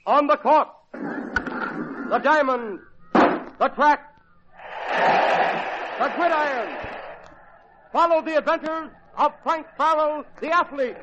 on the court, the diamond, the track, the gridiron. Follow the adventures of Frank Farrell, the athlete.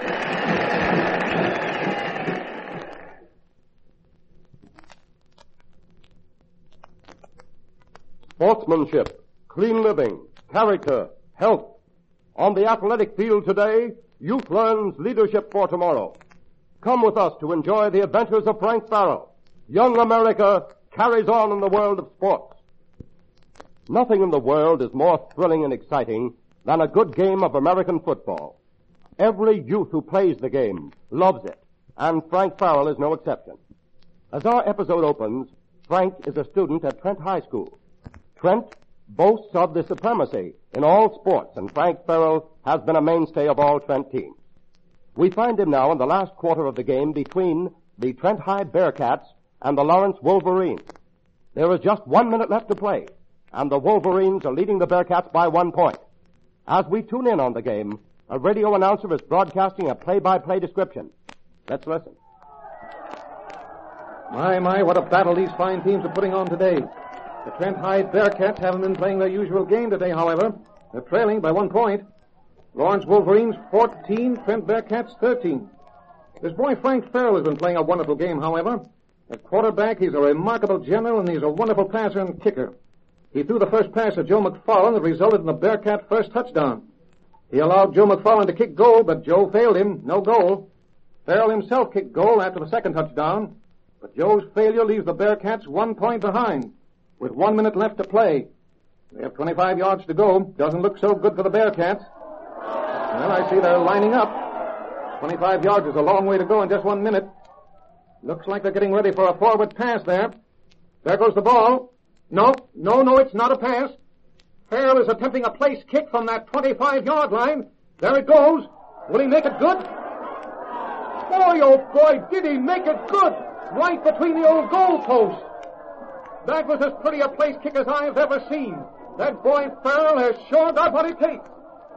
Sportsmanship, clean living, character, health. On the athletic field today, youth learns leadership for tomorrow. Come with us to enjoy the adventures of Frank Farrell. Young America carries on in the world of sports. Nothing in the world is more thrilling and exciting than a good game of American football. Every youth who plays the game loves it, and Frank Farrell is no exception. As our episode opens, Frank is a student at Trent High School. Trent boasts of the supremacy in all sports, and Frank Farrell has been a mainstay of all Trent teams. We find him now in the last quarter of the game between the Trent High Bearcats and the Lawrence Wolverines. There is just 1 minute left to play, and the Wolverines are leading the Bearcats by 1 point. As we tune in on the game, a radio announcer is broadcasting a play-by-play description. Let's listen. My, what a battle these fine teams are putting on today. The Trent High Bearcats haven't been playing their usual game today, however. They're trailing by 1 point. Lawrence Wolverines 14, Trent Bearcats 13. This boy Frank Farrell has been playing a wonderful game, however. At quarterback, he's a remarkable general, and he's a wonderful passer and kicker. He threw the first pass to Joe McFarland that resulted in the Bearcat first touchdown. He allowed Joe McFarland to kick goal, but Joe failed him. No goal. Farrell himself kicked goal after the second touchdown, but Joe's failure leaves the Bearcats 1 point behind, with 1 minute left to play. They have 25 yards to go. Doesn't look so good for the Bearcats. Well, I see they're lining up. 25 yards is a long way to go in just 1 minute. Looks like they're getting ready for a forward pass there. There goes the ball. No, it's not a pass. Farrell is attempting a place kick from that 25-yard line. There it goes. Will he make it good? Boy, oh boy, did he make it good! Right between the old goal posts. That was as pretty a place kick as I've ever seen. That boy Farrell has sure got what it takes.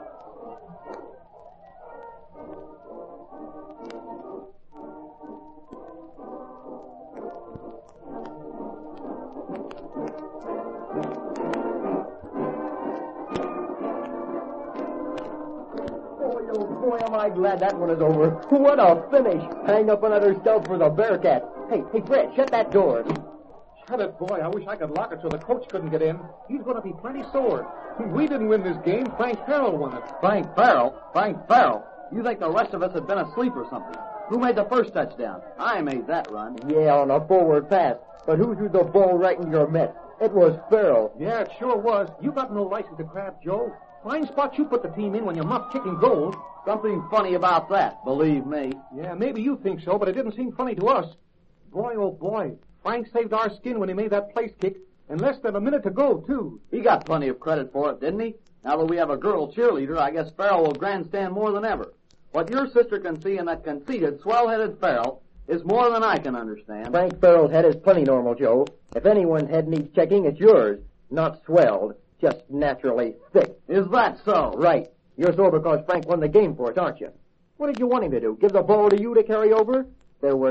Boy, am I glad that one is over. What a finish. Hang up another stump for the Bearcat. Hey, Fred, shut that door. Shut it, boy. I wish I could lock it so the coach couldn't get in. He's going to be plenty sore. We didn't win this game. Frank Farrell won it. Frank Farrell? You think the rest of us had been asleep or something? Who made the first touchdown? I made that run. Yeah, on a forward pass. But who threw the ball right in your mitt? It was Farrell. Yeah, it sure was. You got no license to crab, Joe. Fine spot you put the team in when you're muff kicking goals. Something funny about that, believe me. Yeah, maybe you think so, but it didn't seem funny to us. Boy, oh boy. Frank saved our skin when he made that place kick, and less than a minute to go, too. He got plenty of credit for it, didn't he? Now that we have a girl cheerleader, I guess Farrell will grandstand more than ever. What your sister can see in that conceited, swell-headed Farrell is more than I can understand. Frank Farrell's head is plenty normal, Joe. If anyone's head needs checking, it's yours. Not swelled, just naturally thick. Is that so? Right. You're sore because Frank won the game for us, aren't you? What did you want him to do? Give the ball to you to carry over? There were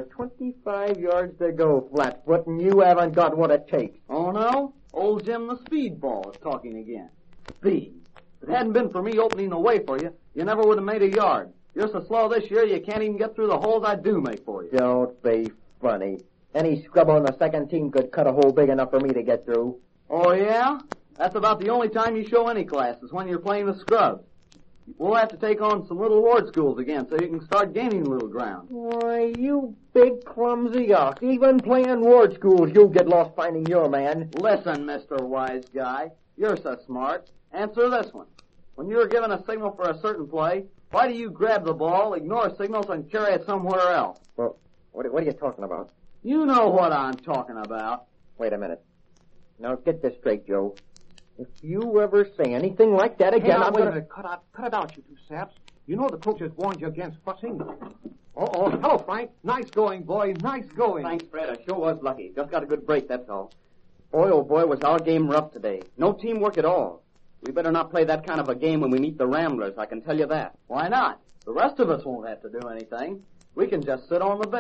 25 yards to go, Flatfoot, and you haven't got what it takes. Oh, no? Old Jim the speedball is talking again. Speed. If it hadn't been for me opening the way for you, you never would have made a yard. You're so slow this year you can't even get through the holes I do make for you. Don't be funny. Any scrub on the second team could cut a hole big enough for me to get through. Oh, yeah? That's about the only time you show any class is when you're playing the scrubs. We'll have to take on some little ward schools again so you can start gaining a little ground. Why, you big clumsy ox. Even playing ward schools, you'll get lost finding your man. Listen, Mr. Wise Guy, you're so smart. Answer this one. When you're given a signal for a certain play, why do you grab the ball, ignore signals, and carry it somewhere else? Well, what are you talking about? You know what I'm talking about. Wait a minute. Now, get this straight, Joe. If you ever say anything like that again, I'm going to... Cut it out, you two saps. You know the coach has warned you against fussing. Uh-oh. Hello, Frank. Nice going, boy. Nice going. Thanks, Fred. I sure was lucky. Just got a good break, that's all. Boy, oh boy, was our game rough today. No teamwork at all. We better not play that kind of a game when we meet the Ramblers, I can tell you that. Why not? The rest of us won't have to do anything. We can just sit on the bench.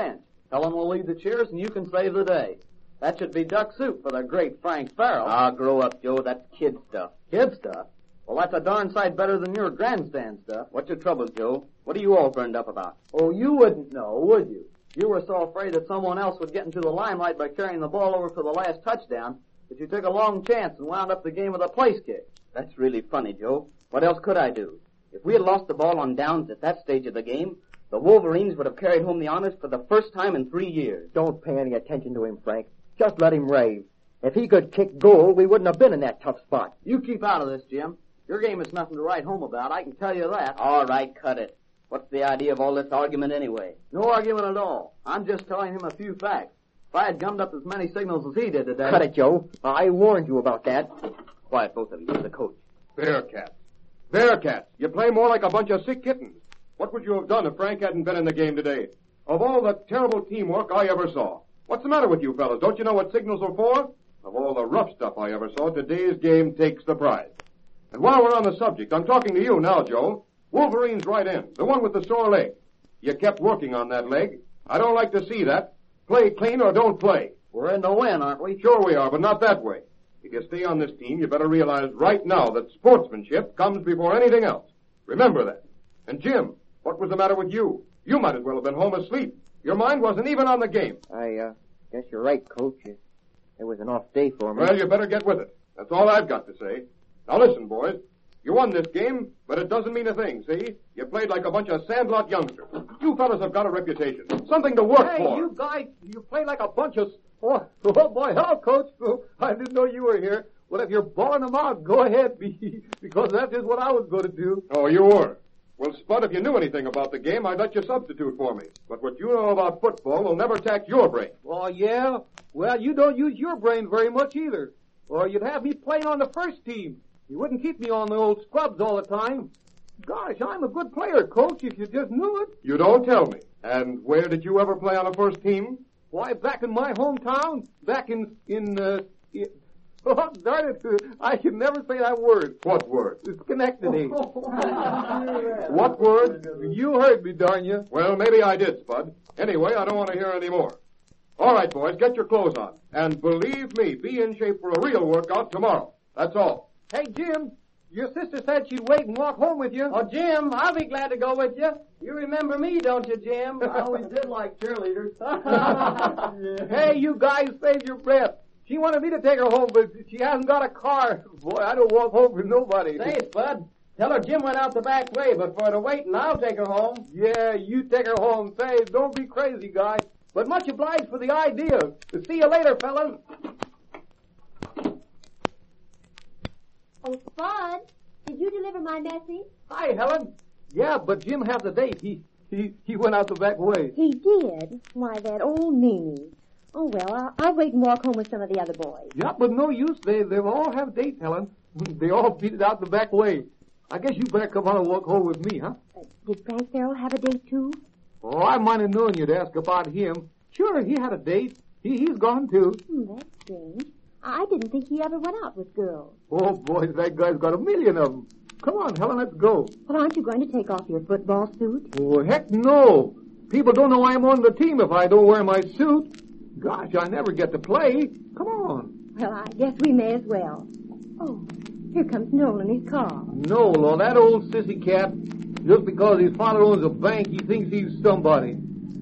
Helen will lead the cheers, and you can save the day. That should be duck soup for the great Frank Farrell. Ah, grow up, Joe. That's kid stuff. Kid stuff? Well, that's a darn sight better than your grandstand stuff. What's your trouble, Joe? What are you all burned up about? Oh, you wouldn't know, would you? You were so afraid that someone else would get into the limelight by carrying the ball over for the last touchdown that you took a long chance and wound up the game with a place kick. That's really funny, Joe. What else could I do? If we had lost the ball on downs at that stage of the game, the Wolverines would have carried home the honors for the first time in 3 years. Don't pay any attention to him, Frank. Just let him rave. If he could kick goal, we wouldn't have been in that tough spot. You keep out of this, Jim. Your game is nothing to write home about, I can tell you that. All right, cut it. What's the idea of all this argument anyway? No argument at all. I'm just telling him a few facts. If I had gummed up as many signals as he did today... Cut it, Joe. I warned you about that. Quiet, both of you. You're the coach. Bearcats. Bearcats. You play more like a bunch of sick kittens. What would you have done if Frank hadn't been in the game today? Of all the terrible teamwork I ever saw. What's the matter with you fellas? Don't you know what signals are for? Of all the rough stuff I ever saw, today's game takes the prize. And while we're on the subject, I'm talking to you now, Joe. Wolverine's right end, the one with the sore leg. You kept working on that leg. I don't like to see that. Play clean or don't play. We're in to win, aren't we? Sure we are, but not that way. If you stay on this team, you better realize right now that sportsmanship comes before anything else. Remember that. And Jim, what was the matter with you? You might as well have been home asleep. Your mind wasn't even on the game. I guess you're right, Coach. It was an off day for me. Well, you better get with it. That's all I've got to say. Now listen, boys. You won this game, but it doesn't mean a thing, see? You played like a bunch of sandlot youngsters. You fellas have got a reputation. Something to work for. Hey, you guys, you play like a bunch of... Oh, boy, hello, Coach. I didn't know you were here. Well, if you're bawling them out, go ahead, because that's just what I was going to do. Oh, you were? Well, Spud, if you knew anything about the game, I'd let you substitute for me. But what you know about football will never tax your brain. Oh, yeah? Well, you don't use your brain very much either. Or you'd have me playing on the first team. You wouldn't keep me on the old scrubs all the time. Gosh, I'm a good player, Coach, if you just knew it. You don't tell me. And where did you ever play on a first team? Why, back in my hometown, back in oh, darn it, I can never say that word. What word? Schenectady. What word? You heard me, darn you. Well, maybe I did, Spud. Anyway, I don't want to hear any more. All right, boys, get your clothes on. And believe me, be in shape for a real workout tomorrow. That's all. Hey, Jim, your sister said she'd wait and walk home with you. Oh, Jim, I'll be glad to go with you. You remember me, don't you, Jim? I always did like cheerleaders. Hey, you guys, save your breath. She wanted me to take her home, but she hasn't got a car. Boy, I don't walk home with nobody. Say, Spud, tell her Jim went out the back way, but for her to wait and I'll take her home. Yeah, you take her home. Say, don't be crazy, guy. But much obliged for the idea. See you later, fellas. Oh, Spud, did you deliver my message? Hi, Helen. Yeah, but Jim has a date. He went out the back way. He did? Why, that old meanie. Oh, well, I'll wait and walk home with some of the other boys. Yeah, but no use. They all have dates, Helen. They all beat it out the back way. I guess you better come on and walk home with me, huh? Did Frank Farrell have a date, too? Oh, I might have known you'd ask about him. Sure, he had a date. He's gone, too. That's strange. I didn't think he ever went out with girls. Oh, boy, that guy's got a million of them. Come on, Helen, let's go. Well, aren't you going to take off your football suit? Oh, heck no. People don't know I'm on the team if I don't wear my suit. Gosh, I never get to play. Come on. Well, I guess we may as well. Oh, here comes Noel in his car. Noel, oh, that old sissy cat. Just because his father owns a bank, he thinks he's somebody.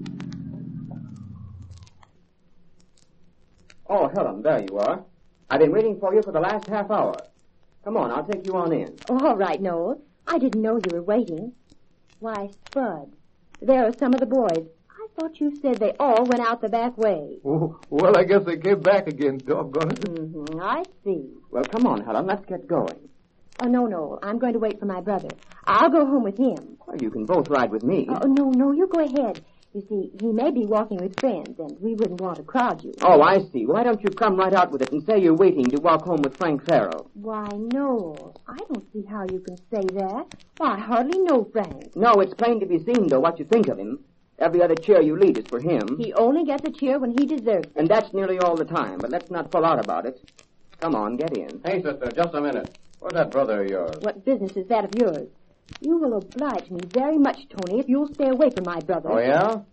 Oh, Helen, there you are. I've been waiting for you for the last half hour. Come on, I'll take you on in. Oh, all right, Noel. I didn't know you were waiting. Why, Spud, there are some of the boys. I thought you said they all went out the back way. Oh, well, I guess they came back again, doggone it. Mm-hmm, I see. Well, come on, Helen, let's get going. Oh, no, Noel, I'm going to wait for my brother. I'll go home with him. Well, you can both ride with me. Oh, no, you go ahead. You see, he may be walking with friends, and we wouldn't want to crowd you. Oh, I see. Why don't you come right out with it and say you're waiting to walk home with Frank Farrell? Why, Noel, I don't see how you can say that. Why, I hardly know Frank. No, it's plain to be seen, though, what you think of him. Every other cheer you lead is for him. He only gets a cheer when he deserves it. And that's nearly all the time, but let's not pull out about it. Come on, get in. Hey, sister, just a minute. Where's that brother of yours? What business is that of yours? You will oblige me very much, Tony, if you'll stay away from my brother. Oh, yeah?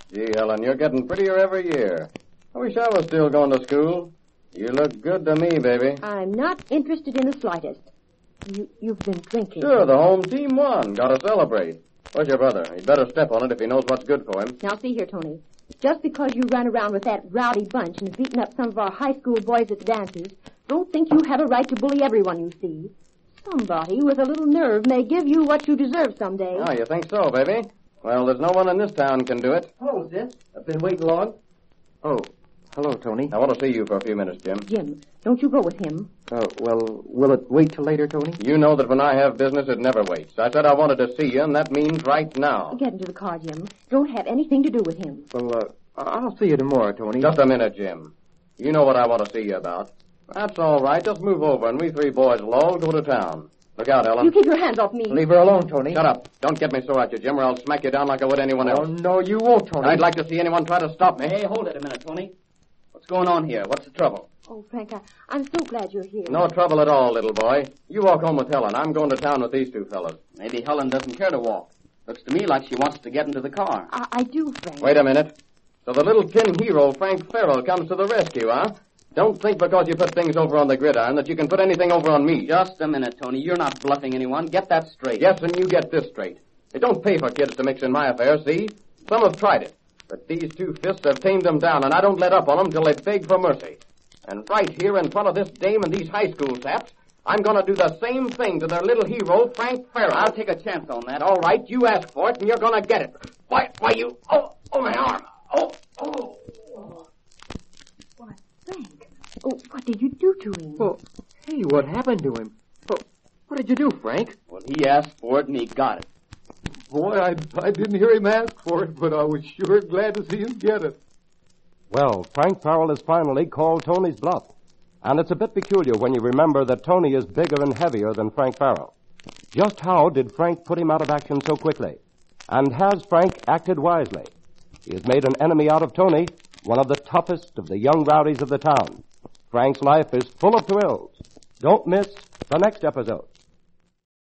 Gee, Helen, you're getting prettier every year. I wish I was still going to school. You look good to me, baby. I'm not interested in the slightest. You've been drinking. Sure, the home team won. Gotta celebrate. Where's your brother? He'd better step on it if he knows what's good for him. Now, see here, Tony. Just because you run around with that rowdy bunch and beating up some of our high school boys at the dances, don't think you have a right to bully everyone you see. Somebody with a little nerve may give you what you deserve someday. Oh, you think so, baby? Well, there's no one in this town can do it. Hello, Sis. I've been waiting long. Oh, hello, Tony. I want to see you for a few minutes, Jim. Jim, don't you go with him. Well, will it wait till later, Tony? You know that when I have business, it never waits. I said I wanted to see you, and that means right now. Get into the car, Jim. Don't have anything to do with him. Well, I'll see you tomorrow, Tony. Just a minute, Jim. You know what I want to see you about. That's all right. Just move over, and we three boys will all go to town. Look out, Ellen. You keep your hands off me. Leave her alone, Tony. Shut up. Don't get me so at you, Jim, or I'll smack you down like I would anyone else. Oh, no, you won't, Tony. I'd like to see anyone try to stop me. Hey, hold it a minute, Tony. What's going on here? What's the trouble? Oh, Frank, I'm so glad you're here. No trouble at all, little boy. You walk home with Helen. I'm going to town with these two fellas. Maybe Helen doesn't care to walk. Looks to me like she wants to get into the car. I do, Frank. Wait a minute. So the little tin hero, Frank Farrell, comes to the rescue, huh? Don't think because you put things over on the gridiron that you can put anything over on me. Just a minute, Tony. You're not bluffing anyone. Get that straight. Yes, and you get this straight. It don't pay for kids to mix in my affairs, see? Some have tried it. But these two fists have tamed them down, and I don't let up on them till they beg for mercy. And right here in front of this dame and these high school saps, I'm going to do the same thing to their little hero, Frank Farrell. I'll take a chance on that. All right, you ask for it, and you're going to get it. Why, you... Oh, my arm. Oh. Why, Frank. Oh, what did you do to him? Well, hey, what happened to him? Well, what did you do, Frank? Well, he asked for it, and he got it. Boy, I didn't hear him ask for it, but I was sure glad to see him get it. Well, Frank Farrell has finally called Tony's bluff. And it's a bit peculiar when you remember that Tony is bigger and heavier than Frank Farrell. Just how did Frank put him out of action so quickly? And has Frank acted wisely? He has made an enemy out of Tony, one of the toughest of the young rowdies of the town. Frank's life is full of thrills. Don't miss the next episode.